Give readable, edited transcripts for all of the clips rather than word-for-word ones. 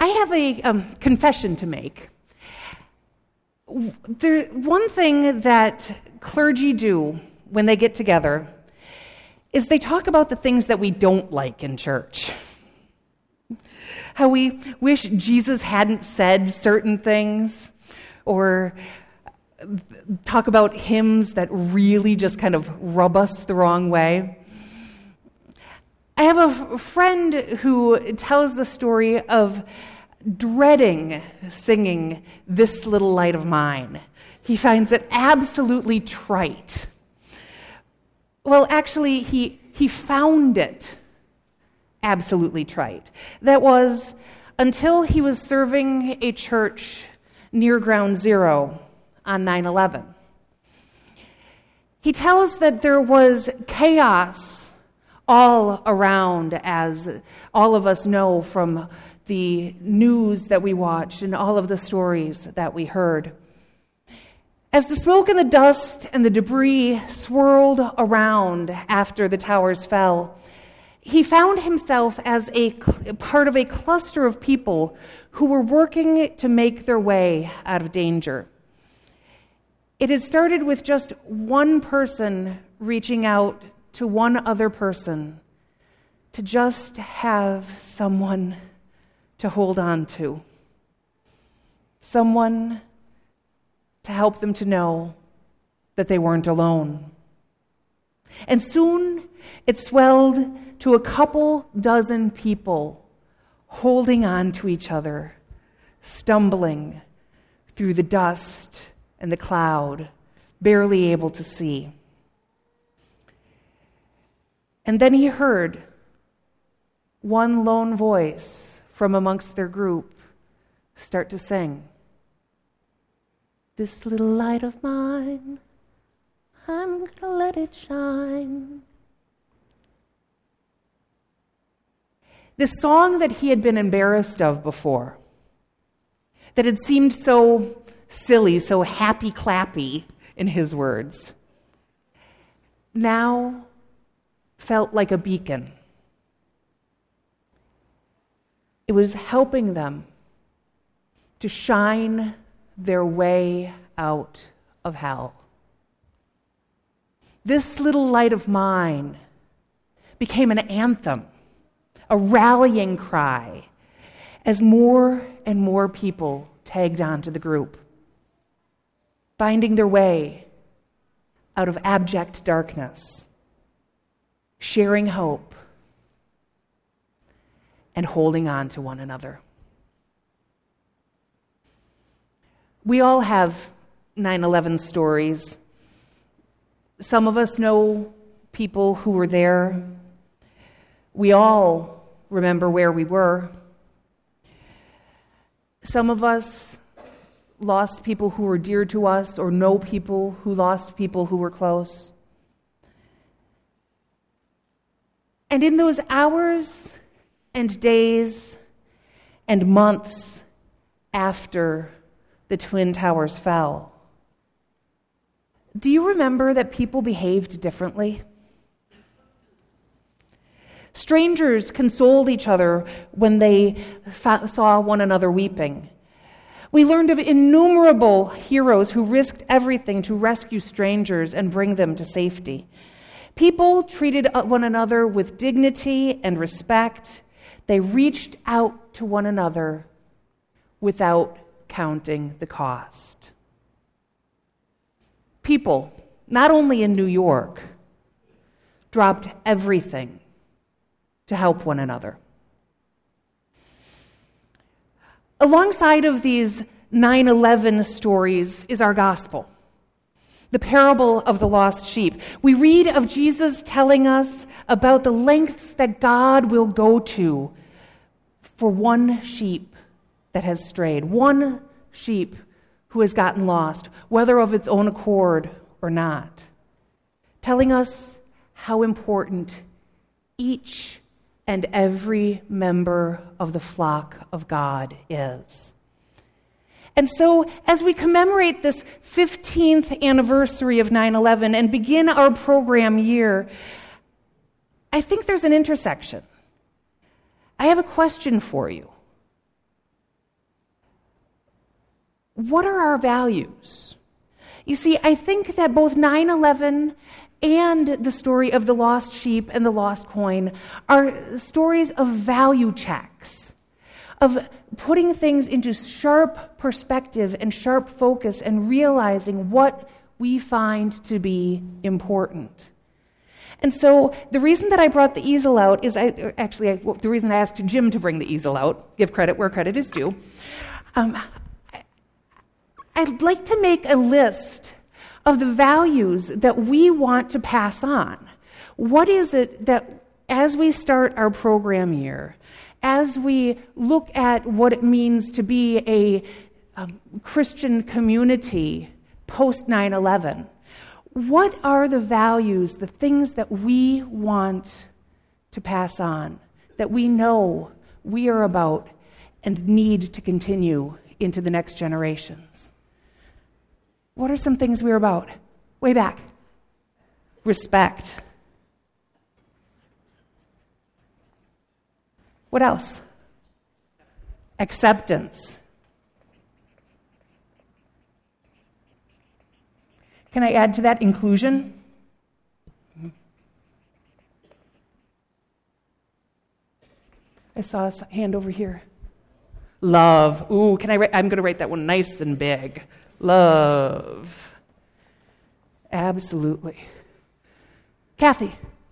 I have a confession to make. One thing that clergy do when they get together is they talk about the things that we don't like in church. How we wish Jesus hadn't said certain things, or talk about hymns that really just kind of rub us the wrong way. I have a friend who tells the story of dreading singing "This Little Light of Mine." He finds it absolutely trite. Well, actually, he found it absolutely trite. That was until he was serving a church near Ground Zero on 9/11. He tells that there was chaos all around, as all of us know from the news that we watched and all of the stories that we heard. As the smoke and the dust and the debris swirled around after the towers fell, he found himself as a part of a cluster of people who were working to make their way out of danger. It had started with just one person reaching out to one other person to just have someone to hold on to, someone to help them to know that they weren't alone. And soon it swelled to a couple dozen people holding on to each other, stumbling through the dust and the cloud, barely able to see. And then he heard one lone voice from amongst their group start to sing, "This little light of mine, I'm gonna let it shine." This song that he had been embarrassed of before, that had seemed so silly, so happy-clappy in his words, now felt like a beacon. It was helping them to shine their way out of hell. This little light of mine became an anthem, a rallying cry, as more and more people tagged on to the group, finding their way out of abject darkness, sharing hope, and holding on to one another. We all have 9/11 stories. Some of us know people who were there. We all remember where we were. Some of us lost people who were dear to us, or know people who lost people who were close. And in those hours and days and months after the Twin Towers fell, do you remember that people behaved differently? Strangers consoled each other when they saw one another weeping. We learned of innumerable heroes who risked everything to rescue strangers and bring them to safety. People treated one another with dignity and respect. They reached out to one another without counting the cost. People, not only in New York, dropped everything to help one another. Alongside of these 9/11 stories is our gospel, the parable of the lost sheep. We read of Jesus telling us about the lengths that God will go to for one sheep that has strayed, one sheep who has gotten lost, whether of its own accord or not, telling us how important each and every member of the flock of God is. And so, as we commemorate this 15th anniversary of 9/11 and begin our program year, I think there's an intersection. I have a question for you. what are our values? You see, I think that both 9/11 and the story of the lost sheep and the lost coin are stories of value checks, of putting things into sharp perspective and sharp focus and realizing what we find to be important. And so the reason that I brought the easel out is the reason I asked Jim to bring the easel out, give credit where credit is due. I'd like to make a list of the values that we want to pass on. What is it that, as we start our program year, as we look at what it means to be a Christian community post 9/11, what are the values, the things that we want to pass on, that we know we are about and need to continue into the next generations? What are some things we're about? Way back. Respect. What else? Acceptance. Can I add to that inclusion? I saw a hand over here. Love. Ooh, I'm going to write that one nice and big. Love. Absolutely. Kathy.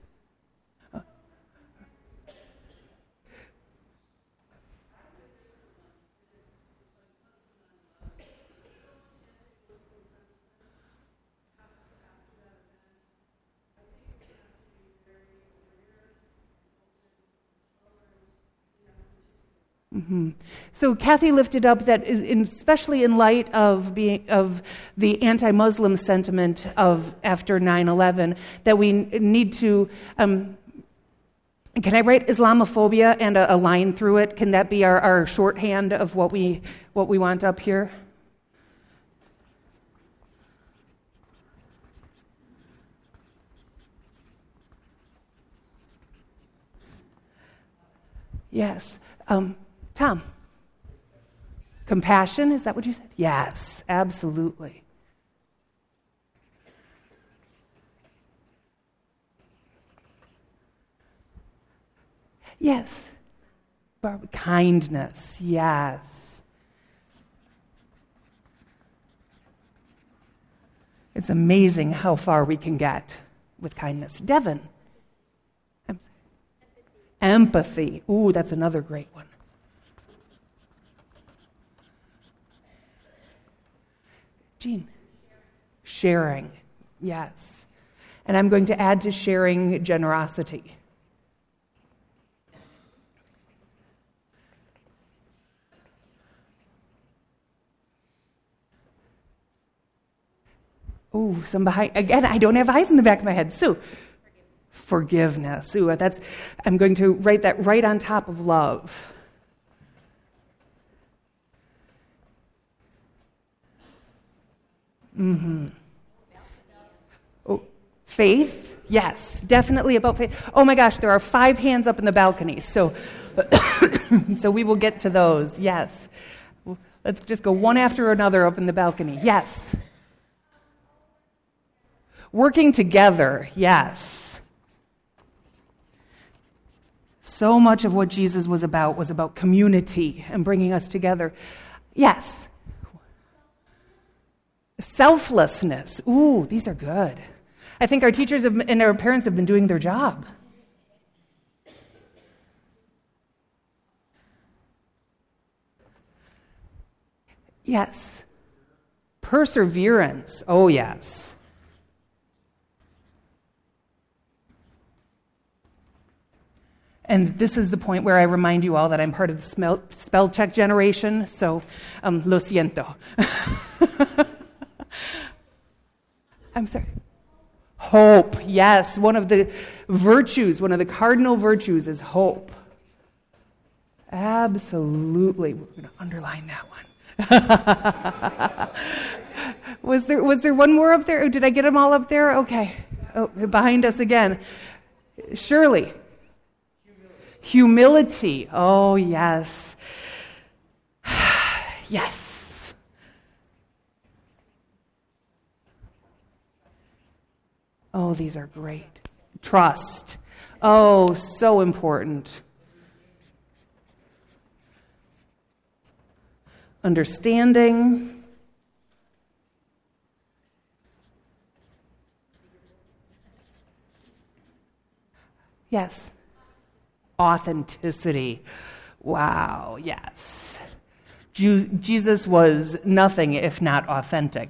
Mm-hmm. So Kathy lifted up that, especially in light of the anti-Muslim sentiment of after 9/11, that we need to. Can I write Islamophobia and a line through it? Can that be our shorthand of what we want up here? Yes. Tom. Compassion, is that what you said? Yes, absolutely. Yes. Kindness, yes. It's amazing how far we can get with kindness. Devin. Empathy. Ooh, that's another great one. Jean. Sharing. Yes. And I'm going to add to sharing generosity. Ooh, again, I don't have eyes in the back of my head. Sue. Forgiveness. Ooh, I'm going to write that right on top of love. Mm-hmm. Oh, faith? Yes, definitely about faith. Oh my gosh, there are 5 hands up in the balcony, so we will get to those. Yes. Let's just go one after another up in the balcony. Yes. Working together. Yes. So much of what Jesus was about community and bringing us together. Yes. Selflessness. Ooh, these are good. I think our teachers and our parents have been doing their job. Yes. Perseverance. Oh, yes. And this is the point where I remind you all that I'm part of the spell check generation, so lo siento. I'm sorry. Hope, yes. One of the cardinal virtues is hope. Absolutely. We're going to underline that one. Was there one more up there? Or did I get them all up there? Okay. Oh, behind us again. Shirley. Humility. Oh, yes. Yes. Oh, these are great. Trust. Oh, so important. Understanding. Yes. Authenticity. Wow, yes. Jesus was nothing if not authentic.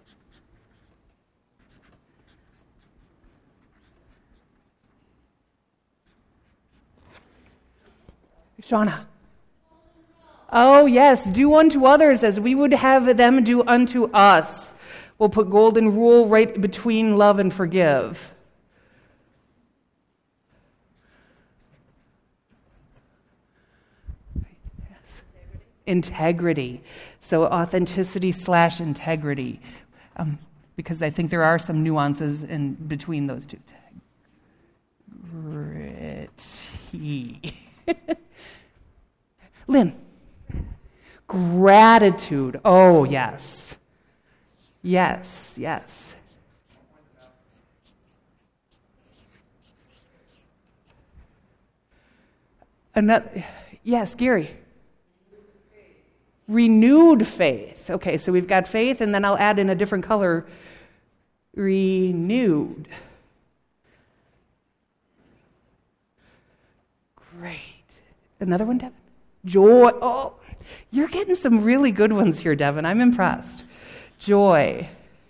Shauna. Oh, yes, do unto others as we would have them do unto us. We'll put golden rule right between love and forgive. Yes. Integrity. So authenticity/integrity. Because I think there are some nuances in between those two. Integrity. Lynn. Gratitude. Oh, yes. Yes, yes. Another, yes, Gary. Renewed faith. Okay, so we've got faith, and then I'll add in a different color. Renewed. Great. Another one, Devin? Joy. Oh, you're getting some really good ones here, Devin. I'm impressed. Joy.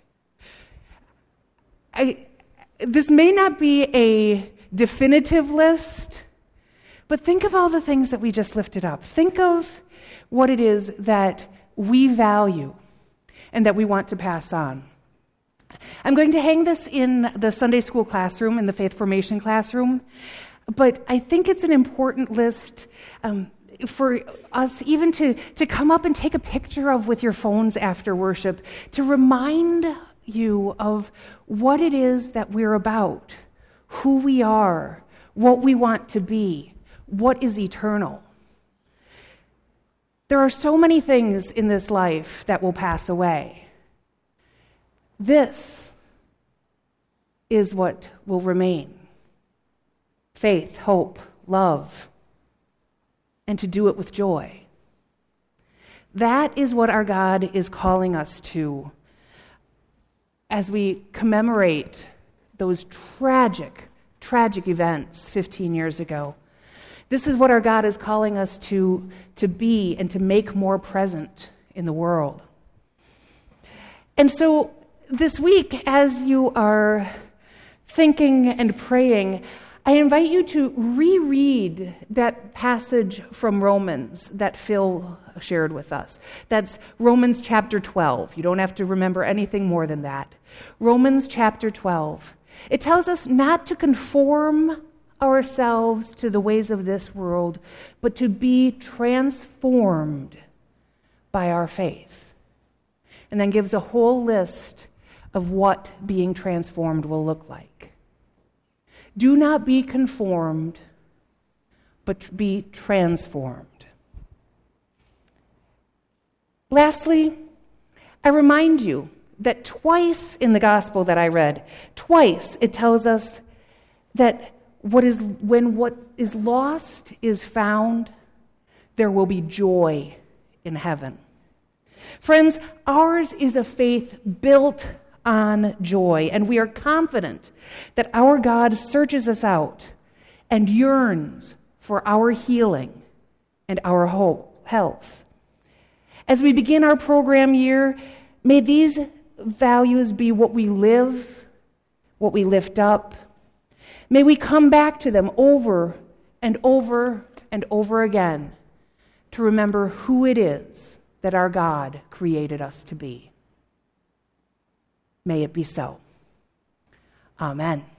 This may not be a definitive list, but think of all the things that we just lifted up. Think of what it is that we value and that we want to pass on. I'm going to hang this in the Sunday school classroom, in the faith formation classroom, but I think it's an important list for us even to come up and take a picture of with your phones after worship, to remind you of what it is that we're about, who we are, what we want to be, what is eternal. There are so many things in this life that will pass away. This is what will remain. Faith, hope, love, and to do it with joy. That is what our God is calling us to as we commemorate those tragic events 15 years ago. This is what our God is calling us to be and to make more present in the world. And so this week, as you are thinking and praying, I invite you to reread that passage from Romans that Phil shared with us. That's Romans chapter 12. You don't have to remember anything more than that. Romans chapter 12. It tells us not to conform ourselves to the ways of this world, but to be transformed by our faith. And then gives a whole list of what being transformed will look like. Do not be conformed, but be transformed. Lastly, I remind you that twice in the gospel that I read, twice it tells us that when what is lost is found, there will be joy in heaven. Friends, ours is a faith built on joy, and we are confident that our God searches us out and yearns for our healing and our health. As we begin our program year, may these values be what we live, what we lift up. May we come back to them over and over and over again to remember who it is that our God created us to be. May it be so. Amen.